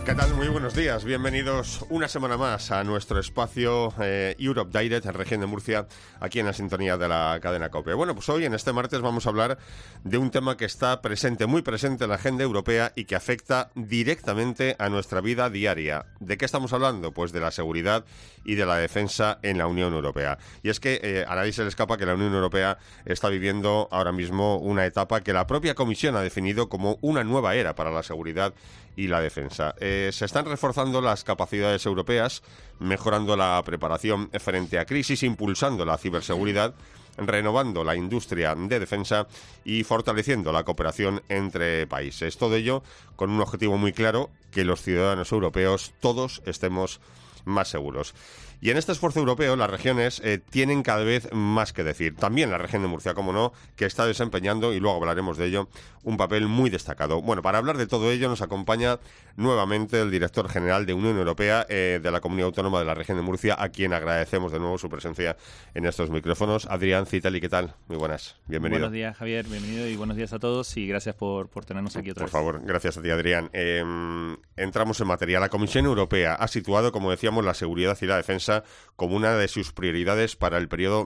¿Qué tal? Muy buenos días. Bienvenidos una semana más a nuestro espacio Europe Direct en región de Murcia, aquí en la sintonía de la cadena COPE. Bueno, pues hoy, en este martes, vamos a hablar de un tema que está presente, muy presente en la agenda europea y que afecta directamente a nuestra vida diaria. ¿De qué estamos hablando? Pues de la seguridad y de la defensa en la Unión Europea. Y es que a nadie se le escapa que la Unión Europea está viviendo ahora mismo una etapa que la propia Comisión ha definido como una nueva era para la seguridad y la defensa. Se están reforzando las capacidades europeas, mejorando la preparación frente a crisis, impulsando la ciberseguridad, renovando la industria de defensa y fortaleciendo la cooperación entre países. Todo ello con un objetivo muy claro: que los ciudadanos europeos todos estemos más seguros. Y en este esfuerzo europeo las regiones tienen cada vez más que decir. También la región de Murcia, como no, que está desempeñando, y luego hablaremos de ello, un papel muy destacado. Bueno, para hablar de todo ello nos acompaña nuevamente el director general de Unión Europea de la Comunidad Autónoma de la región de Murcia, a quien agradecemos de nuevo su presencia en estos micrófonos. Adrián Citali, ¿qué tal? Muy buenas, bienvenido. Buenos días, Javier, bienvenido y buenos días a todos y gracias por tenernos aquí otra vez. Por favor, gracias a ti, Adrián. Entramos en materia. La Comisión Europea ha situado, como decíamos, la seguridad y la defensa como una de sus prioridades para el periodo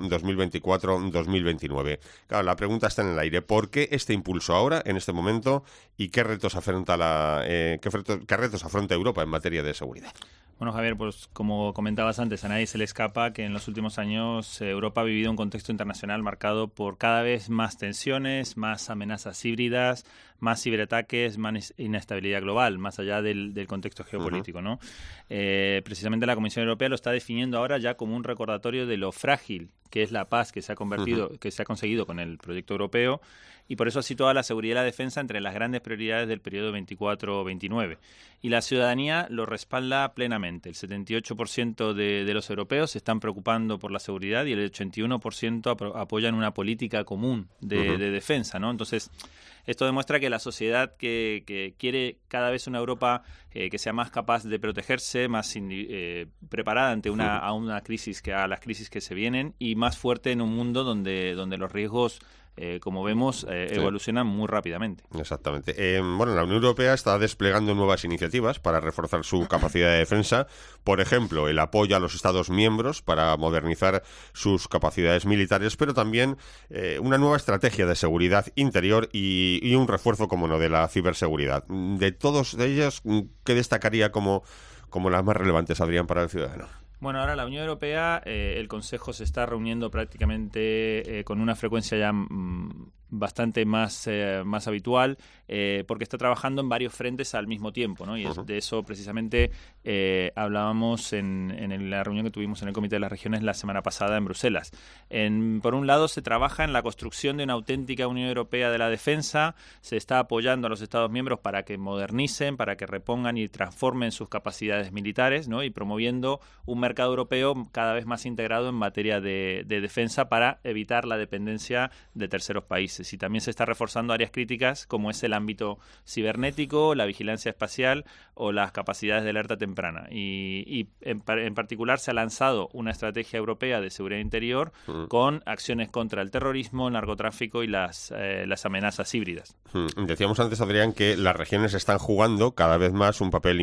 2024-2029. Claro, la pregunta está en el aire: ¿por qué este impulso ahora, en este momento, y qué retos afronta qué retos afronta Europa en materia de seguridad? Bueno, Javier, pues como comentabas antes, a nadie se le escapa que en los últimos años Europa ha vivido un contexto internacional marcado por cada vez más tensiones, más amenazas híbridas, más ciberataques, más inestabilidad global, más allá del contexto geopolítico, ¿no? Precisamente la Comisión Europea lo está definiendo ahora ya como un recordatorio de lo frágil que es la paz que se ha conseguido con el proyecto europeo, y por eso ha situado la seguridad y la defensa entre las grandes prioridades del periodo 24-29. Y la ciudadanía lo respalda plenamente. El 78% de los europeos se están preocupando por la seguridad y el 81% apoyan una política común de defensa, ¿no? Entonces, esto demuestra que la sociedad que quiere cada vez una Europa que sea más capaz de protegerse, más preparada ante a las crisis que se vienen, y más fuerte en un mundo donde los riesgos, como vemos, evolucionan muy rápidamente. Exactamente. Bueno, la Unión Europea está desplegando nuevas iniciativas para reforzar su capacidad de defensa. Por ejemplo, el apoyo a los Estados miembros para modernizar sus capacidades militares, pero también una nueva estrategia de seguridad interior y un refuerzo, como no, de la ciberseguridad. De todos ellos, ¿qué destacaría como las más relevantes, Adrián, para el ciudadano? Bueno, ahora la Unión Europea, el Consejo se está reuniendo prácticamente con una frecuencia ya bastante más habitual, porque está trabajando en varios frentes al mismo tiempo, ¿no? Y de eso precisamente hablábamos en la reunión que tuvimos en el Comité de las Regiones la semana pasada en Bruselas. Por un lado, se trabaja en la construcción de una auténtica Unión Europea de la defensa, se está apoyando a los Estados miembros para que modernicen, para que repongan y transformen sus capacidades militares, ¿no? Y promoviendo un mercado europeo cada vez más integrado en materia de defensa para evitar la dependencia de terceros países. Y también se está reforzando áreas críticas como es el ámbito cibernético, la vigilancia espacial o las capacidades de alerta temprana. Y en particular se ha lanzado una estrategia europea de seguridad interior con acciones contra el terrorismo, el narcotráfico y las amenazas híbridas. Decíamos antes, Adrián, que las regiones están jugando cada vez más un papel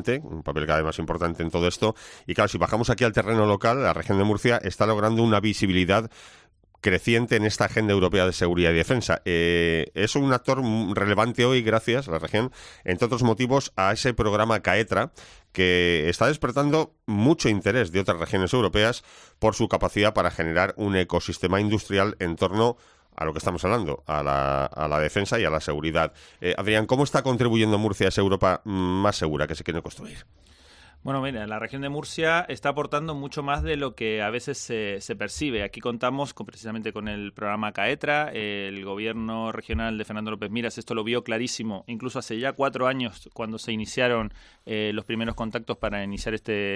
cada vez más importante en todo esto. Y claro, si bajamos aquí al terreno local, la región de Murcia está logrando una visibilidad creciente en esta agenda europea de seguridad y defensa. Es un actor relevante hoy, gracias a la región, entre otros motivos, a ese programa CAETRA, que está despertando mucho interés de otras regiones europeas por su capacidad para generar un ecosistema industrial en torno a lo que estamos hablando, a la defensa y a la seguridad. Adrián, ¿cómo está contribuyendo Murcia a esa Europa más segura que se quiere construir? Bueno, mira, la región de Murcia está aportando mucho más de lo que a veces se percibe. Aquí contamos precisamente con el programa CAETRA. El gobierno regional de Fernando López Miras esto lo vio clarísimo, incluso hace ya 4 años, cuando se iniciaron los primeros contactos para iniciar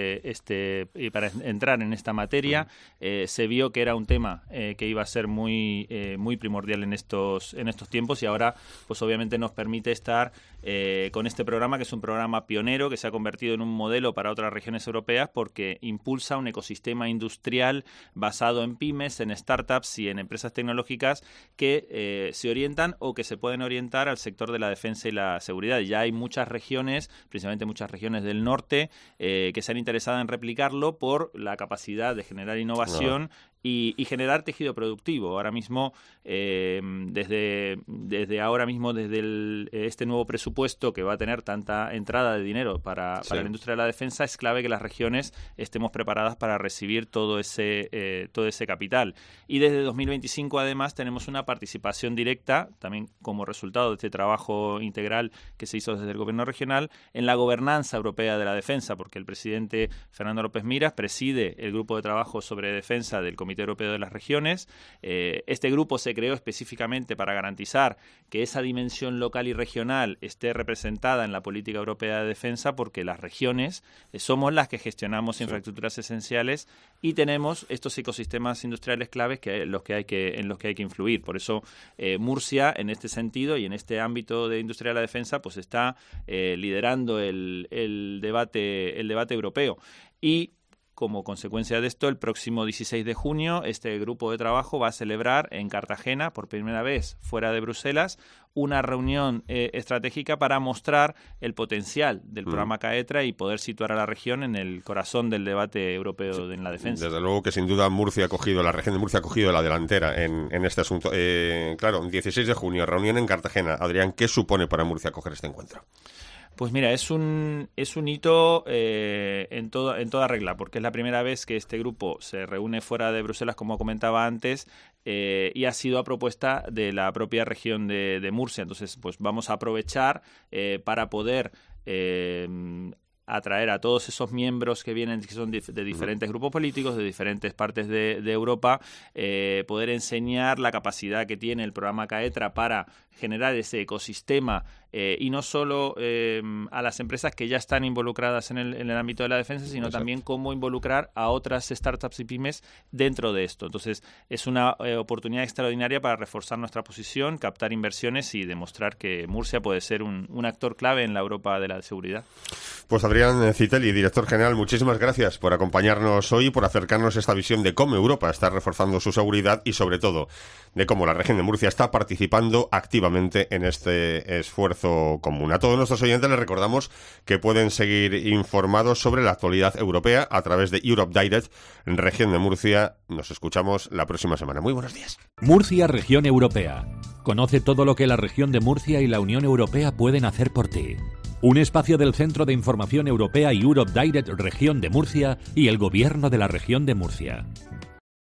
para entrar en esta materia. Se vio que era un tema que iba a ser muy primordial en estos tiempos, y ahora pues obviamente nos permite estar con este programa, que es un programa pionero que se ha convertido en un modelo modelo para otras regiones europeas porque impulsa un ecosistema industrial basado en pymes, en startups y en empresas tecnológicas que se orientan o que se pueden orientar al sector de la defensa y la seguridad. Ya hay muchas regiones, principalmente muchas regiones del norte, que se han interesado en replicarlo por la capacidad de generar innovación y generar tejido productivo. Ahora mismo, desde este nuevo presupuesto que va a tener tanta entrada de dinero para la industria de la defensa, es clave que las regiones estemos preparadas para recibir todo ese capital. Y desde 2025, además, tenemos una participación directa, también como resultado de este trabajo integral que se hizo desde el gobierno regional, en la gobernanza europea de la defensa, porque el presidente Fernando López Miras preside el grupo de trabajo sobre defensa del Comité Europeo de las Regiones. Este grupo se creó específicamente para garantizar que esa dimensión local y regional esté representada en la política europea de defensa, porque las regiones somos las que gestionamos infraestructuras esenciales y tenemos estos ecosistemas industriales claves en los que hay que influir. Por eso Murcia, en este sentido y en este ámbito de industria de la defensa, pues está liderando el debate europeo. Y como consecuencia de esto, el próximo 16 de junio, este grupo de trabajo va a celebrar en Cartagena, por primera vez fuera de Bruselas, una reunión estratégica para mostrar el potencial del programa CAETRA y poder situar a la región en el corazón del debate europeo en la defensa. Desde luego que sin duda la región de Murcia ha cogido la delantera en este asunto. Claro, 16 de junio, reunión en Cartagena. Adrián, ¿qué supone para Murcia coger este encuentro? Pues mira, es un hito en toda regla, porque es la primera vez que este grupo se reúne fuera de Bruselas, como comentaba antes, y ha sido a propuesta de la propia región de Murcia. Entonces, pues vamos a aprovechar para poder atraer a todos esos miembros que vienen, que son de diferentes grupos políticos, de diferentes partes de Europa, poder enseñar la capacidad que tiene el programa CAETRA para generar ese ecosistema y no solo a las empresas que ya están involucradas en el ámbito de la defensa, sino también cómo involucrar a otras startups y pymes dentro de esto. Entonces, es una oportunidad extraordinaria para reforzar nuestra posición, captar inversiones y demostrar que Murcia puede ser un actor clave en la Europa de la seguridad. Pues Adrián Citelli, director general, muchísimas gracias por acompañarnos hoy y por acercarnos esta visión de cómo Europa está reforzando su seguridad y, sobre todo, de cómo la región de Murcia está participando activamente en este esfuerzo común. A todos nuestros oyentes les recordamos que pueden seguir informados sobre la actualidad europea a través de Europe Direct, en región de Murcia. Nos escuchamos la próxima semana. Muy buenos días. Murcia, región europea. Conoce todo lo que la región de Murcia y la Unión Europea pueden hacer por ti. Un espacio del Centro de Información Europea Europe Direct, región de Murcia y el Gobierno de la región de Murcia.